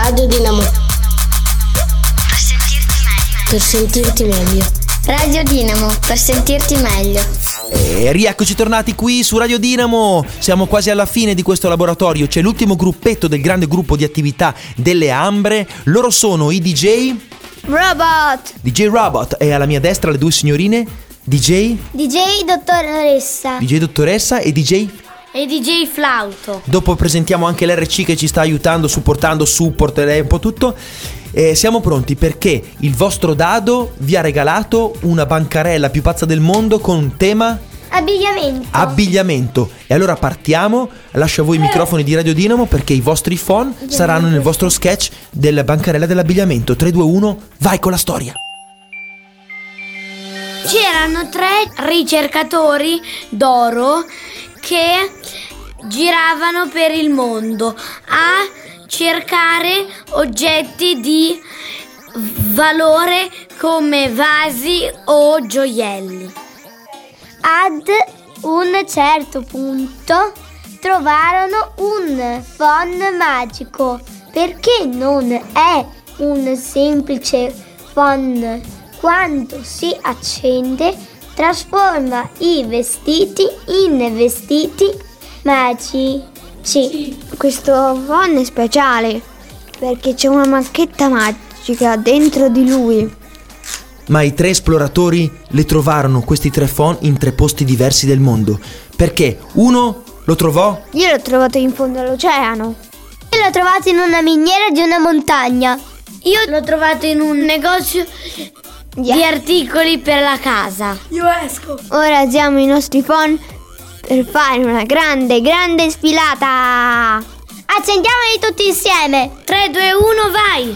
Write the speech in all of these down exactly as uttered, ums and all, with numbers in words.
Radio Dinamo. Per sentirti meglio. Per sentirti meglio. Radio Dinamo, per sentirti meglio. E rieccoci tornati qui su Radio Dinamo. Siamo quasi alla fine di questo laboratorio. C'è l'ultimo gruppetto del grande gruppo di attività delle Ambre. Loro sono i D J Robot. D J Robot. E alla mia destra le due signorine D J D J Dottoressa. D J Dottoressa e D J E D J Flauto. Dopo presentiamo anche l'R C che ci sta aiutando, supportando, support, lei un po' tutto. E siamo pronti perché il vostro dado vi ha regalato una bancarella più pazza del mondo con un tema Abbigliamento. abbigliamento. E allora partiamo. Lascio a voi i microfoni di Radio Dinamo perché i vostri phone saranno nel vostro sketch della bancarella dell'abbigliamento. Tre, due, uno, vai con la storia. C'erano tre ricercatori d'oro che giravano per il mondo a cercare oggetti di valore come vasi o gioielli. Ad un certo punto trovarono un phon magico. Perché non è un semplice phon? Quando si accende trasforma i vestiti in vestiti magici. Questo phon è speciale perché c'è una macchetta magica dentro di lui. Ma i tre esploratori le trovarono questi tre phon in tre posti diversi del mondo. Perché uno lo trovò Io l'ho trovato in fondo all'oceano. Io l'ho trovato in una miniera di una montagna. Io l'ho trovato in un negozio Yeah. di articoli per la casa. Ora usiamo i nostri phon per fare una grande, grande sfilata. Accendiamoli tutti insieme. tre, due, uno, vai!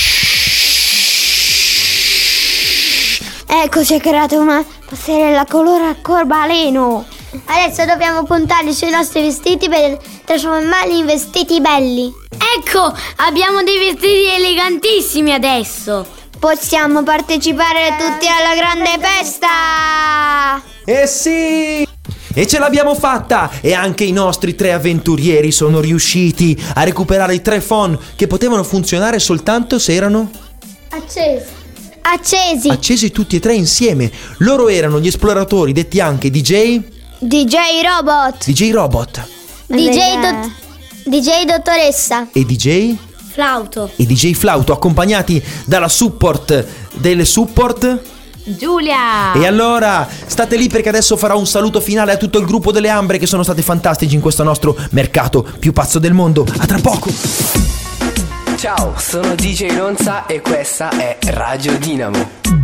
Ecco, si è creata una passerella color arcobaleno. Adesso dobbiamo puntarli sui nostri vestiti per trasformarli in vestiti belli. Ecco, abbiamo dei vestiti elegantissimi adesso. Possiamo partecipare tutti alla grande festa. Eh sì! E ce l'abbiamo fatta! E anche i nostri tre avventurieri sono riusciti a recuperare i tre phon che potevano funzionare soltanto se erano Accesi. Accesi. accesi tutti e tre insieme. Loro erano gli esploratori detti anche D J D J Robot. D J Robot D J, dot- D J Dottoressa. e D J Flauto. e D J Flauto, accompagnati dalla support delle support. Giulia. E allora state lì perché adesso farò un saluto finale a tutto il gruppo delle Ambre che sono stati fantastici in questo nostro mercato più pazzo del mondo. A tra poco. Ciao, sono D J Ronza e questa è Radio Dinamo.